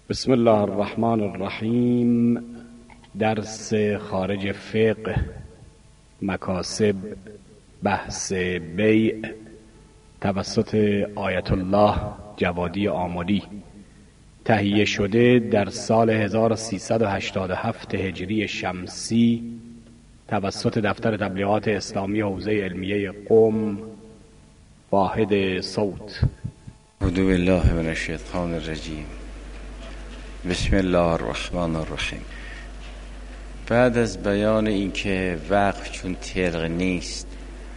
بسم الله الرحمن الرحیم. درس خارج فقه، مکاسب، بحث بیع توسط آیت الله جوادی آملی، تهیه شده در سال 1387 هجری شمسی توسط دفتر تبلیغات اسلامی حوزه علمیه قم، واحد صوت. اعوذ بالله من الشیطان الرجیم. بسم الله الرحمن الرحیم. بعد از بیان اینکه وقف چون تلق نیست،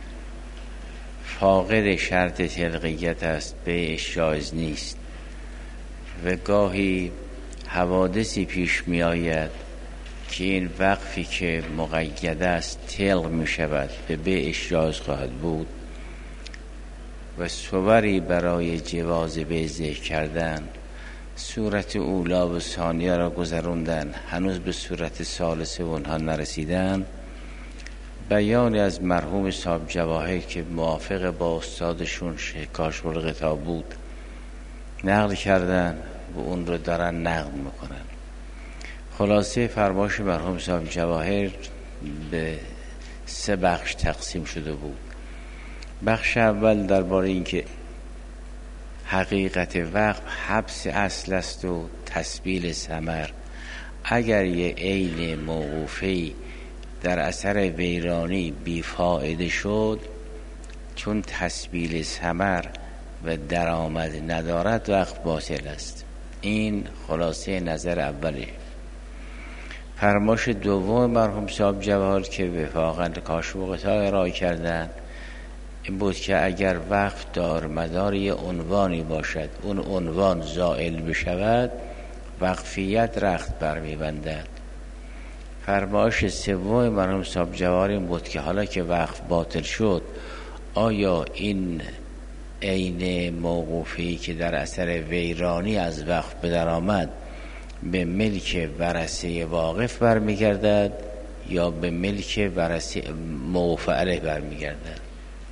فاقد شرط تلقیت است، بیعش جایز نیست و گاهی حوادثی پیش می آید که این وقفی که مقید است تلق می شود، به بیعش جایز خواهد بود و صوری برای جواز بیع ذکر کردن. صورت اولا و ثانیه را گذروندن، هنوز به صورت ثالثه اونها نرسیدن. بیانی از مرحوم صاحب جواهر که موافق با استادشون کاشف الغطا بود نقل کردن و اون رو دارن نقل میکنن. خلاصه فرمایش مرحوم صاحب جواهر به 3 بخش تقسیم شده بود. بخش اول درباره اینکه حقیقت وقف حبس اصل است و تسبیل ثمر. اگر یه عین موقوفی در اثر ویرانی بیفایده شد، چون تسبیل ثمر و درآمد ندارد وقف باطل است. این خلاصه نظر اوله. فرمایش دوم مرحوم صاحب جواهر که وفاقاً کاشف الغطا ارائه کردن این بود که اگر وقف دار مدار یه عنوانی باشد، اون عنوان زائل بشود، وقفیت رخت برمیبندد. فرمایش سوم مرحوم صاحب جواهر این بود که حالا که وقف باطل شد، آیا این عین موقوفی که در اثر ویرانی از وقف به در آمد به ملک ورثه واقف برمیگردد یا به ملک ورثه موقوف علیه برمیگردد؟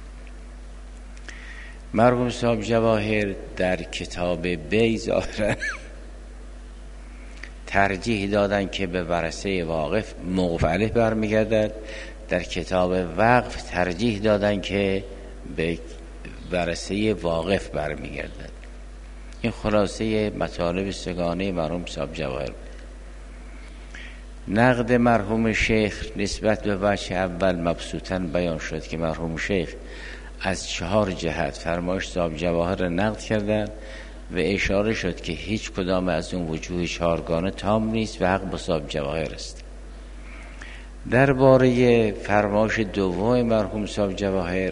مرحوم صاحب جواهر در کتاب بیع ظاهرا ترجیح دادن که به ورثه واقف موقوف علیه برمیگردد، در کتاب وقف ترجیح دادن که به ورثه واقف برمیگردد. این خلاصه مطالب سگانه مرحوم صاحب جواهر. نقد مرحوم شیخ نسبت به وجه اول مبسوطاً بیان شد که مرحوم شیخ از 4 جهت فرمایش صاحب جواهر را نقد کردند و اشاره شد که هیچ کدام از اون وجوه 4گانه تام نیست و حق با صاحب جواهر است. درباره فرمایش دوم مرحوم صاحب جواهر،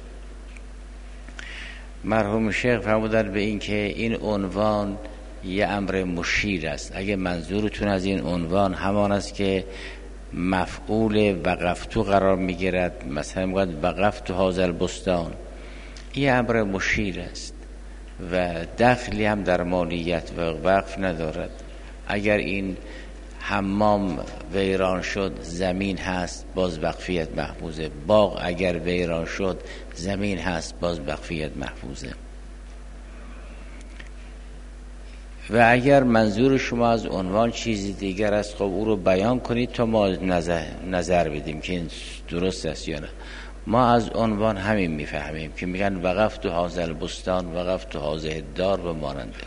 مرحوم شیخ فرمودند به این که این عنوان یه امر مشیر است. اگه منظورتون از این عنوان همان است که مفعول وقفتو قرار میگیرد، مثلا میگوید وقفتو هذا البستان، این امر مشیر است و دخلی هم در مالیت و وقف ندارد. اگر این حمام ویران شد، زمین هست، باز وقفیت محفوظه. باغ اگر ویران شد، زمین هست، باز وقفیت محفوظه. و اگر منظور شما از عنوان چیزی دیگر است، خب او رو بیان کنید تا ما نظر بدیم که این درست است یا نه. ما از عنوان همین میفهمیم که میگن وقفتو هذا البستان، وقفتو هذه الدار و ماننده.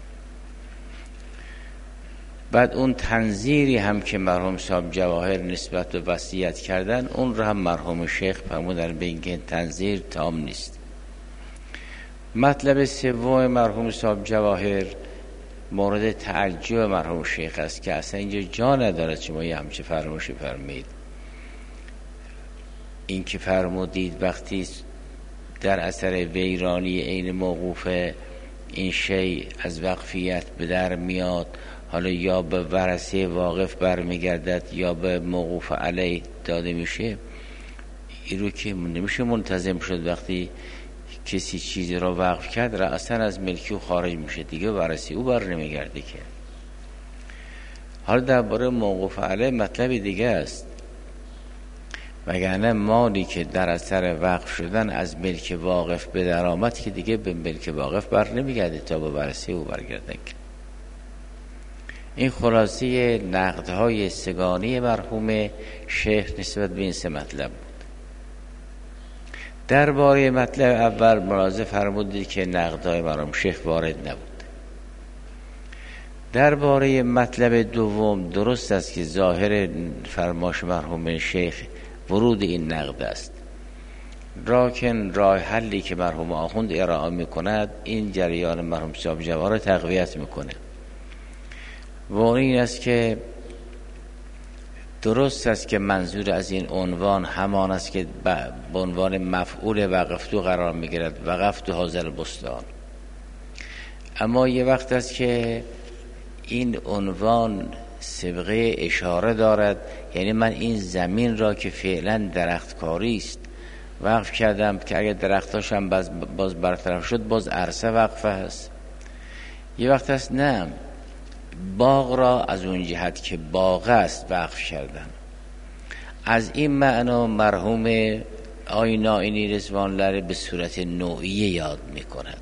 بعد اون تنظیری هم که مرحوم صاحب جواهر نسبت به وصیت کردن، اون رو هم مرحوم شیخ فرمودن به اینکه تنظیر تام نیست. مطلب سوم مرحوم صاحب جواهر مورد تعجب مرحوم شیخ است که اصلا اینجا جا ندارد شما یه همچه فرمایشی فرمایید. این که فرمودید وقتی در اثر ویرانی عین موقوف این شی از وقفیت به در میاد، حالا یا به ورثه واقف برمیگردد یا به موقوف علیه داده میشه، این رو که نمیشه منتظم شد وقتی کسی چیزی را وقف کرد رأساً از ملکی او خارج میشه، دیگه ورثه او بر نمیگرده که. حالا درباره موقوف علیه مطلب دیگه است، وگرنه مالی که در اثر وقف شدن از ملک واقف به در آمد که دیگه به ملک واقف بر نمیگرده تا به ورثه او برگردن. این خلاصه نقدهای سگانی مرحوم شیخ نسبت به این سه مطلب بود. درباره مطلب اول ملاحظه فرمودید که نقدهای مرحوم شیخ وارد نبود. درباره مطلب دوم درست است که ظاهر فرمایش مرحوم شیخ ورود این نقد است، راکن راه حلی که مرحوم آخوند ارائه میکند این جریان مرحوم صاحب جوهر را تقویت میکنه و این است که درست است که منظور از این عنوان همان است که به عنوان مفعول وقفتو قرار میگیرد، وقفتو هذا البستان. اما یه وقت است که این عنوان سابقه اشاره دارد، یعنی من این زمین را که فعلا درختکاری است وقف کردم که اگر درختاشم باز برطرف شد باز عرصه وقفه هست. یه وقت است نه، باغ را از اون جهت که باغ است وقف کردم. از این معنا مرحوم آقای نائینی رضوان‌الله به صورت نوعیه یاد میکند.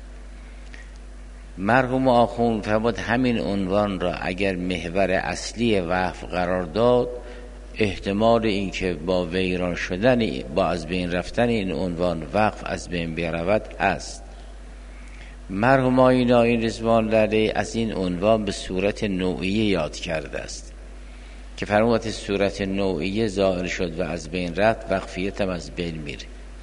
مرحوم آخوند فرمود همین عنوان را اگر محور اصلی وقف قرار داد، احتمال این که با ویران شدن، با از بین رفتن این عنوان وقف از بین برود است. مرحوم آقای نائینی رضوان‌الله از این عنوان به صورت نوعیه یاد کرده است که فرمود صورت نوعیه ظاهر شد و از بین رفت، وقفیت هم از بین میره.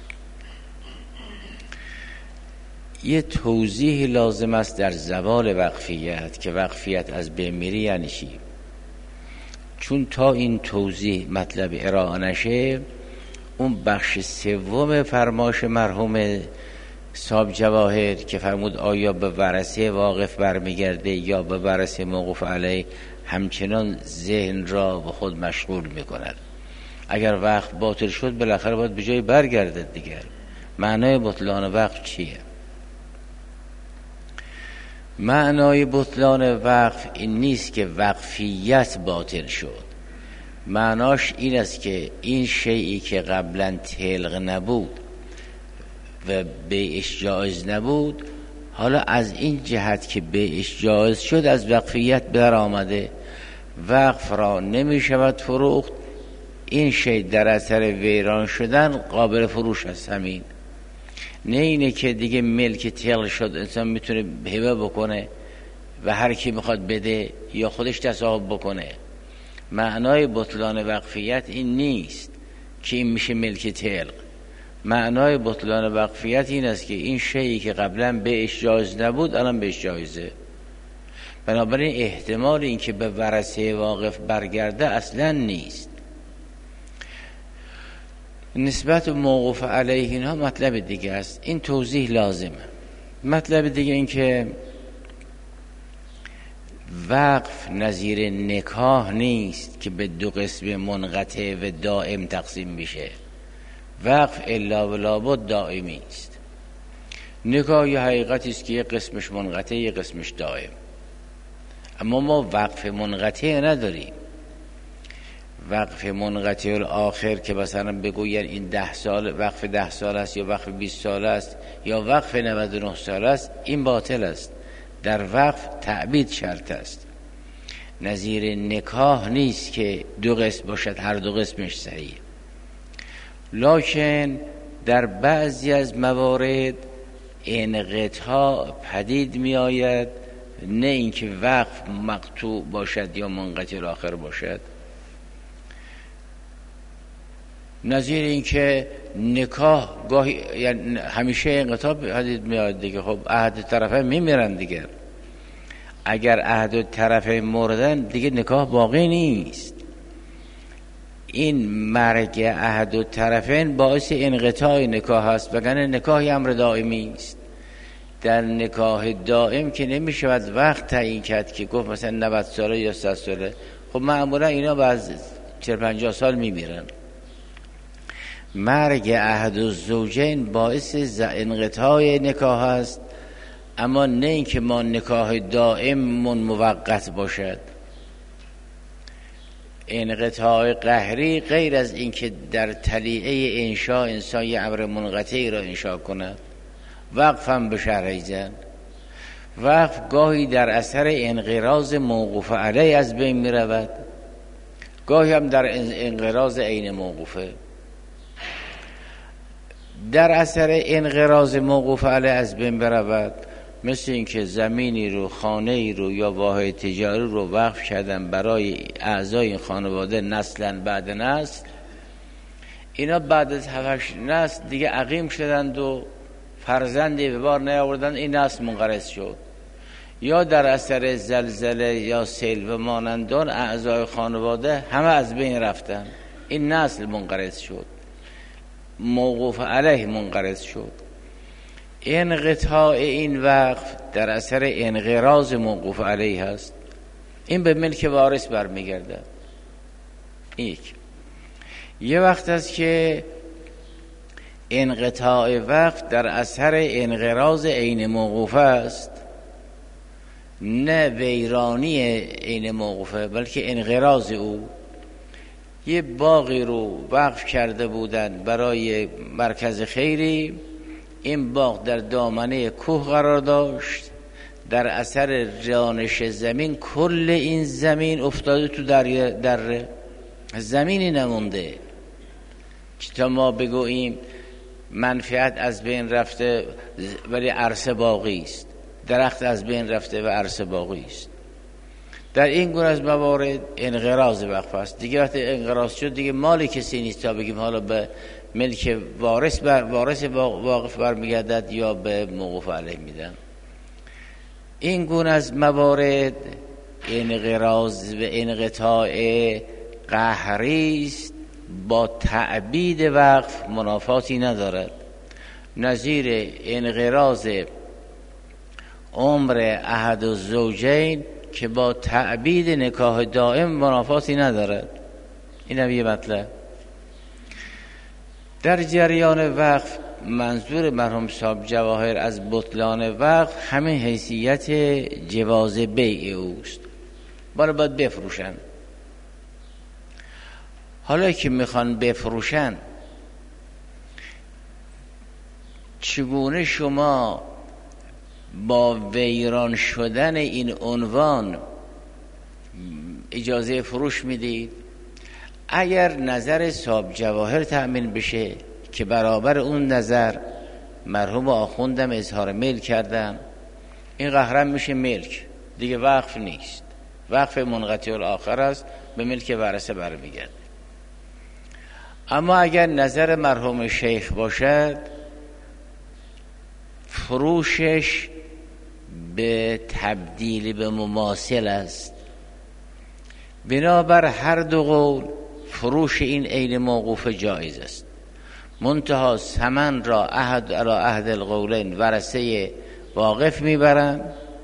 یه توضیح لازم است در زوال وقفیت که وقفیت از بین میره یعنی چی. چون تا این توضیح مطلب ارائه نشه، اون بخش سوم فرمایش مرحوم صاحب جواهر که فرمود آیا به ورثه واقف برمیگرده یا به ورثه موقوف علیه، همچنان ذهن را به خود مشغول میکند. اگر وقف باطل شد بالاخره باید به جای برگردد دیگر. معنای بطلان وقف چیه؟ معنای بطلان وقف این نیست که وقفیت باطل شد. معناش این است که این شیئی که قبلا تلق نبود و بیعش جایز نبود، حالا از این جهت که بیعش جایز شد از وقفیت در آمده. وقف را نمی شود فروخت. این شی در اثر ویران شدن قابل فروش است. همین نه اینه که دیگه ملک تلق شد انسان میتونه هبه بکنه و هر کی میخواد بده یا خودش تصاحب بکنه. معنای بطلان وقفیت این نیست که این میشه ملک تلق. معنای بطلان وقفیت این است که این شیئی که قبلا بهش جایز نبود الان بهش جایزه. بنابراین احتمال این که به ورثه واقف برگرده اصلا نیست. نسبت موقوف علیه اینها مطلب دیگه است، این توضیح لازمه. مطلب دیگه این که وقف نظیر نکاح نیست که به دو قسم منقطع و دائم تقسیم میشه. وقف الا و لابد دائمی است. نکاح یه حقیقتی است که یه قسمش منقطع یه قسمش دائم. اما ما وقف منقطع نداریم. وقف منقطع الاخر که مثلا بگوین این 10 سال وقف 10 سال است یا وقف 20 سال است یا وقف 99 سال است، این باطل است. در وقف تعبید شرط است. نظیر نکاح نیست که دو قسم باشد هر دو قسمش صحیح. لکن در بعضی از موارد انقطاع پدید می آید، نه اینکه وقف مقطوع باشد یا منقطع الاخر باشد. نظیر این که نکاح گاهی یعنی همیشه انقطاع پدید می آید دیگه. خب عهد طرفین می میرن دیگه. اگر عهد طرفین مردن دیگه نکاح باقی نیست. این مرگ عهد و طرفین باعث انقطاع نکاح است، وگرنه نکاح امر دائمی است. در نکاح دائم که نمی شود وقت تعیین کرد که گفت مثلا 90 ساله یا 100 ساله. خب معمولا اینا بعد 40-50 سال می میرن. مرگ عهد الزوجین باعث انقطاع نکاح است، اما نه اینکه ما نکاح دائم موقت باشد. انقطاع قهری غیر از اینکه در طلیعه انشاء انسان یه امر منقطعی را انشاء کند. وقف هم به شرعی زن. وقف گاهی در اثر انقراض موقوف علیه از بین می رود، گاهی هم در انقراض عین موقوفه. در اثر انقراض موقوف علیه از بین برود، مثل اینکه زمینی رو، خانه‌ای رو یا واحد تجاری رو وقف کردن برای اعضای این خانواده نسلا بعد نسل، اینا بعد از 7 نسل دیگه عقیم شدند و فرزندی به بار نیاوردن، این نسل منقرض شد. یا در اثر زلزله یا سیل و مانندان اعضای خانواده همه از بین رفتن، این نسل منقرض شد، موقوف علیه منقرض شد. انقطاع این وقف در اثر انقراض موقوف علیه هست، این به ملک وارث برمیگرده. یه وقت است که انقطاع وقف در اثر انقراض عین موقوفه است، نه ویرانی عین موقوفه بلکه انقراض او. یه باغی رو وقف کرده بودند برای مرکز خیری، این باغ در دامنه کوه قرار داشت، در اثر رانش زمین کل این زمین افتاده تو دره، زمینی نمونده که تا ما بگوییم منفعت از بین رفته ولی عرصه باقی است، درخت از بین رفته و عرصه باقی است. در این گونه از موارد انقراض وقف است. دیگه وقتی انقراض شد دیگه مال کسی نیست تا بگیم حالا به ملک وارث واقف برمیگردد یا به موقوف علیه میدن. این گونه از موارد انقراض و انقطاع قهری است، با تعبید وقف منافاتی ندارد. نظیر انقراض عمر احد الزوجین که با تعبید نکاح دائم منافاتی ندارد. این هم یه مطلب. در جریان وقف منظور مرحوم صاحب جواهر از بطلان وقف همین حیثیت جواز بیع اوست، باید بفروشن. حالا که میخوان بفروشن، چگونه شما با ویران شدن این عنوان اجازه فروش میدید؟ اگر نظر صاحب جواهر تأمین بشه که برابر اون نظر مرحوم آخوندم اظهار میل کردم، این قهرم میشه ملک، دیگه وقف نیست، وقف منقطع الاخر است، به ملک ورثه برمیگرده. اما اگر نظر مرحوم شیخ باشد، فروشش به تبدیل به مماثل است. بنابر هر دو قول فروش این عین موقوف جایز است، منتها ثمن را عهد القولین ورثه واقف میبرن.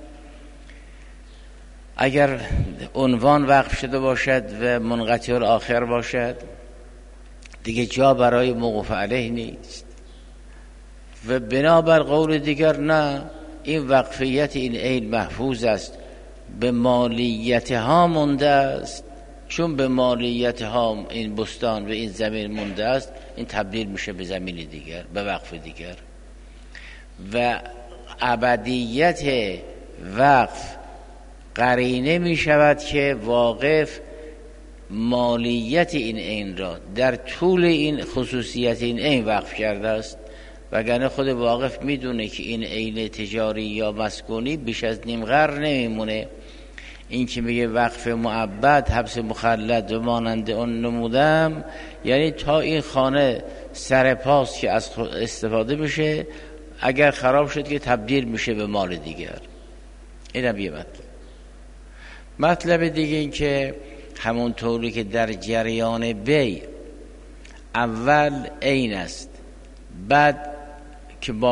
اگر عنوان وقف شده باشد و منقطع الاخر باشد، دیگه جا برای موقوف علیه نیست. و بنابر قول دیگر نه، این وقفیت این عین محفوظ است، به مالیت ها مونده است. چون به مالیت ها این بستان و این زمین مونده است، این تبدیل میشه به زمین دیگر، به وقف دیگر. و ابدیت وقف قرینه می شود که واقف مالیت این عین را در طول این خصوصیت این عین وقف کرده است، وگرنه خود واقف میدونه که این عین تجاری یا مسکونی بیش از نیم قرن نمیمونه. این که میگه وقف معبد، حبس مخلد و مانند اون نمودم، یعنی تا این خانه سرپاس که از استفاده میشه، اگر خراب شد که تبدیل میشه به مال دیگر. این هم یه مطلب دیگه این که همون طوری که در جریان بیع اول عین است، بعد که با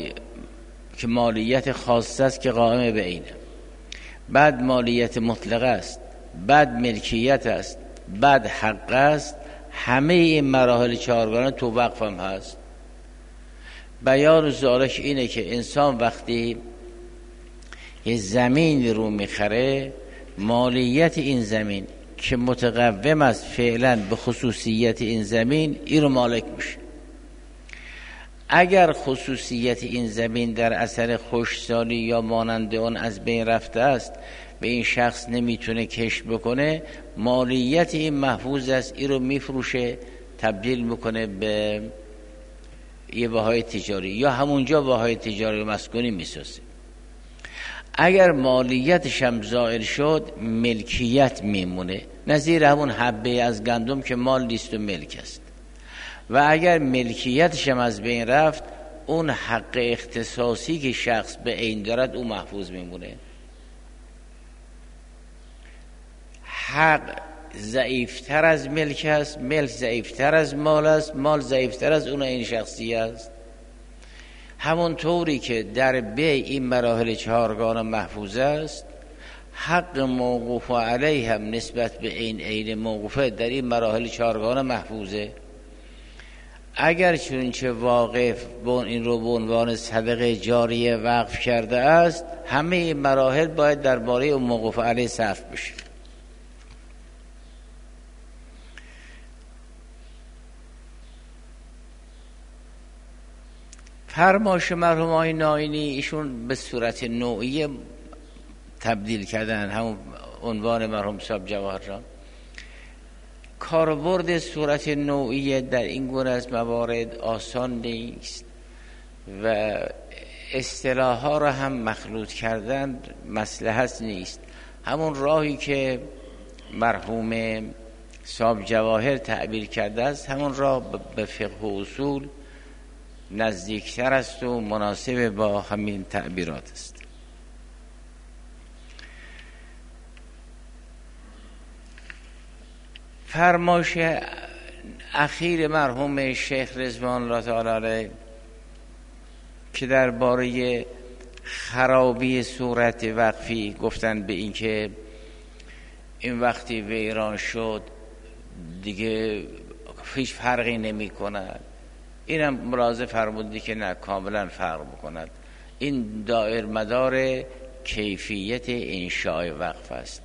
مالیت خاصه است که قائم به عینه، بعد مالیت مطلقه است، بعد ملکیت است، بعد حق است. همه این مراحل چهارگانه تو وقف هم هست. بیان ذالک اینه که انسان وقتی یه زمین رو میخره، مالیت این زمین که متقوم است فعلا به خصوصیت این زمین، این رو مالک میشه. اگر خصوصیت این زمین در اثر خشکسالی یا مانند اون از بین رفته است به این شخص نمیتونه کشت بکنه، مالیت این محفوظ است، این رو میفروشه، تبدیل میکنه به یه بهای تجاری یا همونجا بهای تجاری و مسکونی میسازه. اگر مالیتش هم زائل شد ملکیت میمونه، نظیر همون حبه از گندم که مال نیست و ملک است. و اگر ملکیتش هم از بین رفت اون حق اختصاصی که شخص به عین دارد او محفوظ میمونه. حق ضعیفتر از ملک است، ملک ضعیفتر از مال است، مال ضعیفتر از اون این شخصی است. همون طوری که در بیع این مراحل چهارگانه محفوظ است، حق موقوف علیه هم نسبت به عین موقوفه در این مراحل چهارگانه محفوظه. اگر چونچه واقف این رو به عنوان صدقه جاریه وقف کرده است، همه این مراحل باید درباره اون موقوف علیه صرف بشه. فرمایش مرحوم آقای ناینی ایشون به صورت نوعی تبدیل کردن همون عنوان مرحوم صاحب جواهرجان. کاربرد صورت نوعی در این گونه از موارد آسان نیست و اصطلاح‌ها را هم مخلوط کردن مصلحت نیست. همون راهی که مرحوم صاحب جواهر تعبیر کرده است همون راه به فقه و اصول نزدیکتر است و مناسب با همین تعبیرات است. فرمایش اخیر مرحوم شیخ رضوان الله تعالی علیه که درباره خرابی صورت وقفی گفتن به این که این وقتی ویران شد دیگه هیچ فرقی نمی کند، اینم ملاحظه فرمودی که نه کاملا فرق بکند. این دایر مدار کیفیت انشاء وقف است.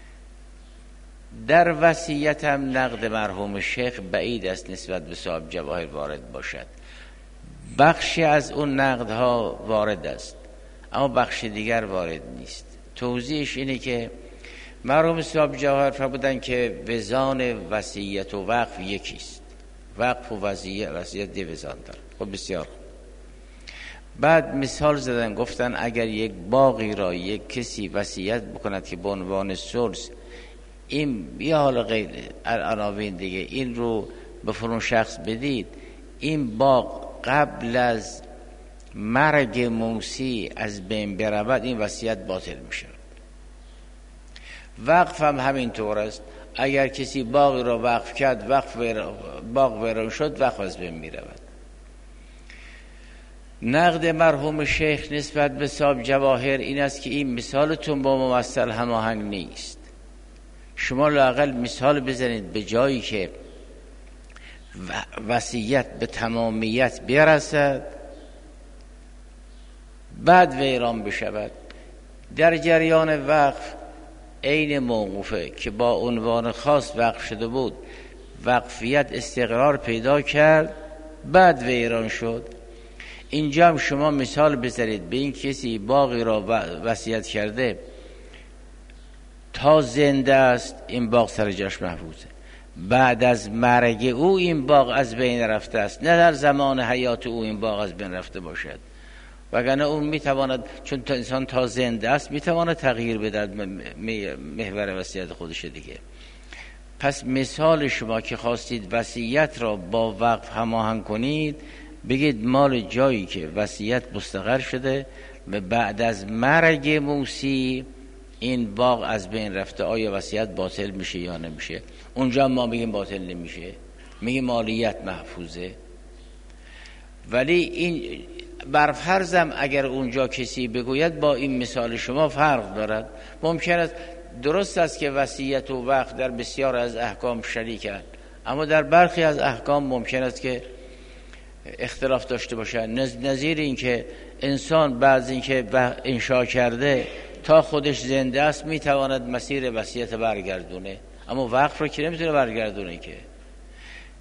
در وصیت هم نقد مرحوم شیخ بعید است نسبت به صاحب جواهر وارد باشد. بخشی از اون نقدها وارد است اما بخش دیگر وارد نیست. توضیحش اینه که مرحوم صاحب جواهر فرمودن که وزان وصیت و وقف یکیست. وقف و وصیت دی وزان داره. خب بسیار. بعد مثال زدن گفتن اگر یک باغی را یک کسی وصیت بکند که به عنوان ثلث این یا حالا غیر عناوین دیگه این رو به فلان شخص بدید، این باغ قبل از مرگ موسی از بین برود این وصیت باطل میشه. وقف هم همینطور است. اگر کسی باغی را وقف کرد باغ ویران شد وقف از بین میرود. نقد مرحوم شیخ نسبت به صاحب جواهر این است که این مثالتون با ممثل هماهنگ نیست. شما لااقل مثال بزنید به جایی که وصیت به تمامیت برسد بعد ویران بشود. در جریان وقف عین موقوفه که با عنوان خاص وقف شده بود وقفیت استقرار پیدا کرد بعد ویران شد. اینجا هم شما مثال بزنید به این کسی باغی را وصیت کرده تا زنده است این باغ سر جاش محفوظه، بعد از مرگ او این باغ از بین رفته است، نه در زمان حیات او این باغ از بین رفته باشد. وگرنه اون میتواند چون انسان تا زنده است میتواند تغییر بدهد محور وصیت خودش دیگه. پس مثال شما که خواستید وصیت را با وقف هماهنگ کنید بگید مال جایی که وصیت مستقر شده و بعد از مرگ موسی این باغ از بین رفته آیا وصیت باطل میشه یا نمیشه؟ اونجا ما میگیم باطل نمیشه، میگیم مالیت محفوظه. ولی این برفرضم اگر اونجا کسی بگوید با این مثال شما فرق دارد. ممکن است درست است که وصیت و وقف در بسیار از احکام شریکند اما در برخی از احکام ممکن است که اختلاف داشته باشد. نظیر این که انسان بعد این که انشاء کرده تا خودش زنده است میتواند مسیر وصیت برگردونه اما وقف رو که نمیتونه برگردونه که.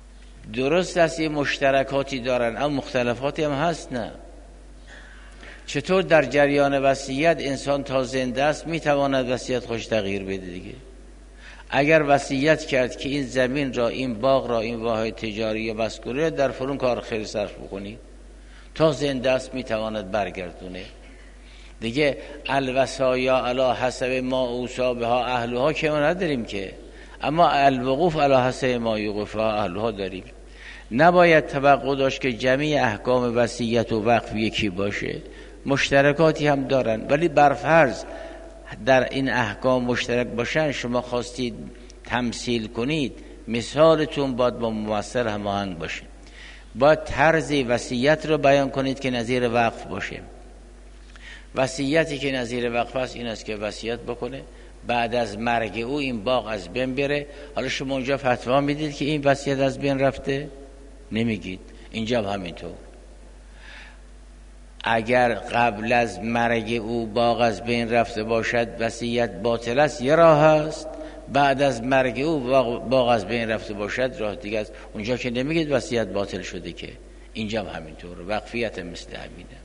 درست است یه مشترکاتی دارن اما مختلفاتی هم هست. نه، چطور در جریان وصیت انسان تا زنده است میتواند وصیت خوش تغییر بده دیگه؟ اگر وصیت کرد که این زمین را، این باغ را، این واحد تجاری یا مسکونی در فلان کار خیر صرف بکنید، تا زنده است میتواند برگردونه دیگه. الوصایا علی حسب ما اوصی بها اهلها که ما نداریم که، اما الوقوف علی حسب ما یوقف اهلها داریم. نباید توقع داشت که جمعی احکام وصیت و وقف یکی باشه، مشترکاتی هم دارن، ولی برفرض در این احکام مشترک باشن، شما خواستید تمثیل کنید، مثالتون باید با ممثل هماهنگ باشه. باید طرز وصیت رو بیان کنید که نظیر وقف باشه. وصیتی که نظیر وقف است این است که وصیت بکنه بعد از مرگ او این باغ از بین بره. حالا شما اونجا فتوا میدید که این وصیت از بین رفته؟ نمیگید. اینجا هم همینطور. اگر قبل از مرگ او باغ از بین رفته باشد وصیت باطل است، یه راه است. بعد از مرگ او باغ از بین رفته باشد راه دیگه است. اونجا که نمیگید وصیت باطل شده که. اینجا هم همینطور. وقفیت مثل همینه.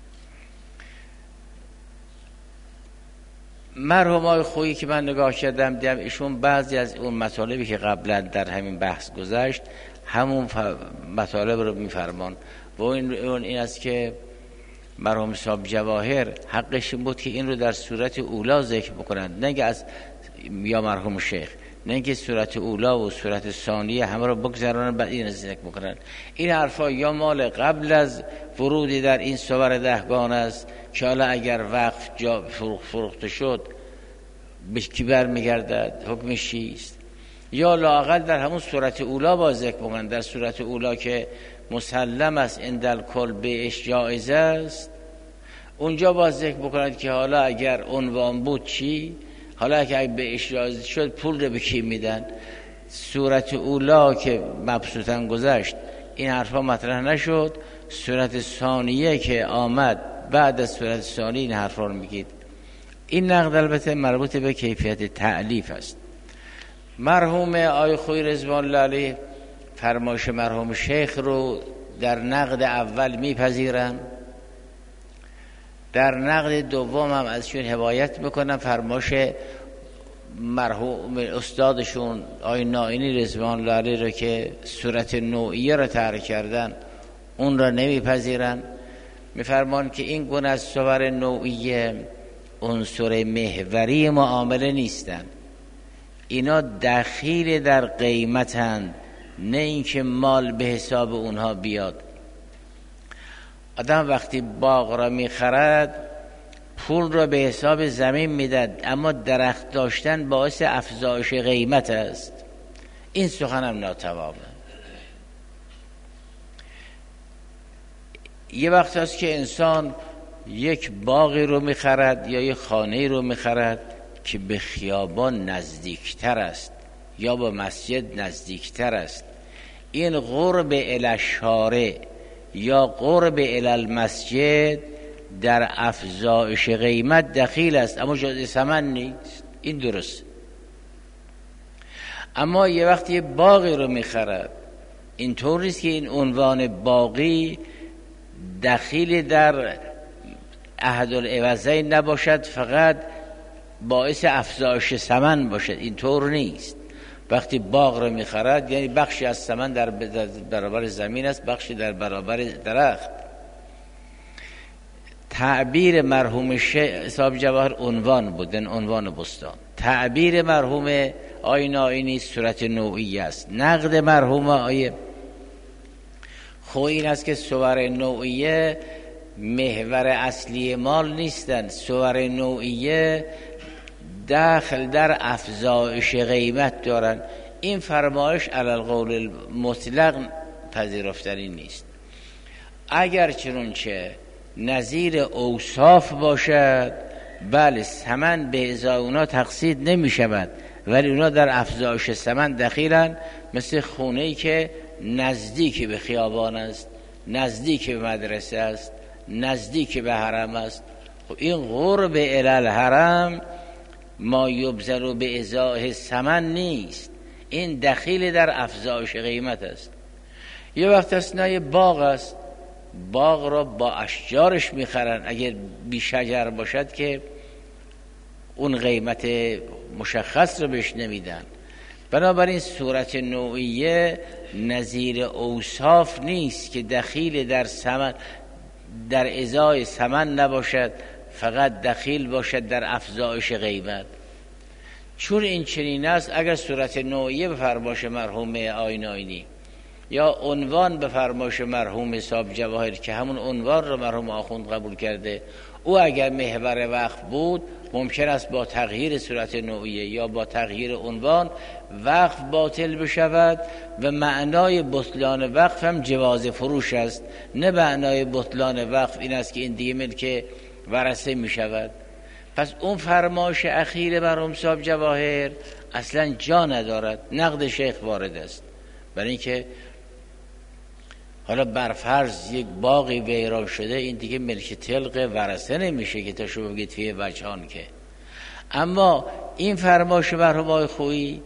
مرحومای خویی که من نگاه کردم دیدم ایشون بعضی از اون مطالبی که قبلا در همین بحث گذشت همون مطالب رو میفرمان و این است که مرحوم صاحب جواهر حقش بود که این رو در صورت اولا ذکر بکنند، نه از یا مرحوم شیخ، نه اینکه صورت اولا و صورت ثانیه همه رو بگذارن بعد این ذکر بکنن. این حرفا یا مال قبل از ورودی در این صور دهگان است که حالا اگر وقف جا فروخته شد به کی برمیگردد، حکمش چیست، یا لااقل در همون صورت اولا با ذکر بکنن، در صورت اولا که مسلم است اندل کل بهش جایز است، اونجا با ذکر بکنند که حالا اگر عنوان بود چی، حالا اگر بهش جایز شد پول رو به کی میدن. صورت اولا که مبسوطاً گذشت این حرفا مطرح نشد. صورت ثانیه که آمد بعد از صورت ثانیه این حرفا رو میگید. این نقد البته مربوط به کیفیت تألیف است. مرحوم آقای خویی رضوان الله علیه فرمایش مرحوم شیخ رو در نقد اول میپذیرم، در نقد دوم هم ازشون حمایت میکنم. فرمایش مرحوم استادشون آقای نائینی رضوان الله علیه رو که صورت نوعیه رو طرح کردن اون را نمیپذیرن. میفرمان که این گونه از صور نوعیه عنصر محوری معامله نیستن، اینا دخیل در قیمتند، نه اینکه مال به حساب اونها بیاد. آدم وقتی باغ را میخرد پول را به حساب زمین میداد، اما درخت داشتن باعث افزایش قیمت است. این سخنم ناتمامه. یه وقت هست که انسان یک باغی رو میخرد یا یک خانه‌ای رو میخرد که به خیابان نزدیکتر است یا به مسجد نزدیکتر است. این قرب الی الشارع یا قرب الی المسجد در افزایش قیمت دخیل است، اما جزء ثمن نیست. این درست. اما یه وقتی یه باغی رو میخرد اینطور نیست که این عنوان باقی دخیل در احد العوضین نباشد، فقط باعث افزایش ثمن باشد. اینطور نیست. وقتی باغ رو میخرد یعنی بخشی از ثمن در برابر زمین است، بخشی در برابر درخت. تعبیر مرحوم شیخ صاحب جواهر عنوان بودن، عنوان بستان. تعبیر مرحوم آقای نائینی صورت نوعی است. نقد مرحوم آقای خویی این است که صور نوعیه محور اصلی مال نیستند. صور نوعیه داخل در افزایش قیمت دارن. این فرمایش علی القول مطلق پذیرفتنی نیست. اگر چنانچه نظیر اوصاف باشد بله ثمن به ازای اونا تقسید نمی شود، ولی اونا در افزایش ثمن دخیلن. مثل خونه‌ای که نزدیک به خیابان است، نزدیک به مدرسه است، نزدیک به حرم است. خب این قرب الی الحرم ما یبذل به ازای ثمن نیست، این دخیل در افزایش قیمت است. یه وقت اصلا باغ است، باغ را با اشجارش میخرن، اگر بی شجر باشد که اون قیمت مشخص رو بهش نمیدن. بنابراین صورت نوعیه نظیر اوصاف نیست که دخیل در ثمن، در ازای ثمن نباشد، فقط دخیل باشد در افزایش قیمت. چون این چنین است، اگر صورت نوعیه به فرمایش مرحوم آیین آیینی یا عنوان به فرمایش مرحوم صاحب جواهر که همون عنوان رو مرحوم آخوند قبول کرده، او اگر محور وقف بود ممکن است با تغییر صورت نوعیه یا با تغییر عنوان وقف باطل بشود و معنای بطلان وقف هم جواز فروش است، نه معنای بطلان وقف این است که این دیگه ملک ورثه می شود. پس اون فرمایش اخیر مرحوم صاحب جواهر اصلا جا ندارد، نقد شیخ وارد است. برای اینکه حالا برفرض یک باقی ویران شده، این دیگه ملک طلق ورثه نمیشه که تا شما بگید فیه وجهان که. اما این فرمایش مرحوم آقای خویی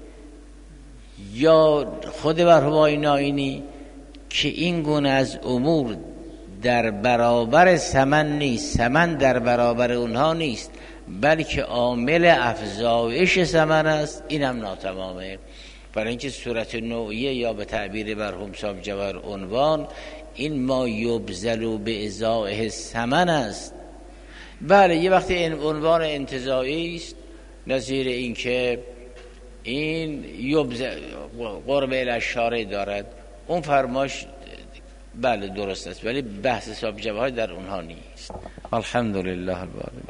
یا خود مرحوم آیین آیینی که این گونه از امور در برابر ثمن نیست، ثمن در برابر اونها نیست، بلکه عامل افزایش ثمن است، این هم ناتمامه. برای اینکه صورت نوعیه یا به تعبیر مرحوم صاحب جواهر عنوان، این ما یبذل به ازائه ثمن است. بله یه وقتی این عنوان انتزاعی است، نظیر این که این قرب الاشاره دارد، اون فرمایش بله درست است، ولی بحث صاحب جواهر در اونها نیست. الحمدلله الباری.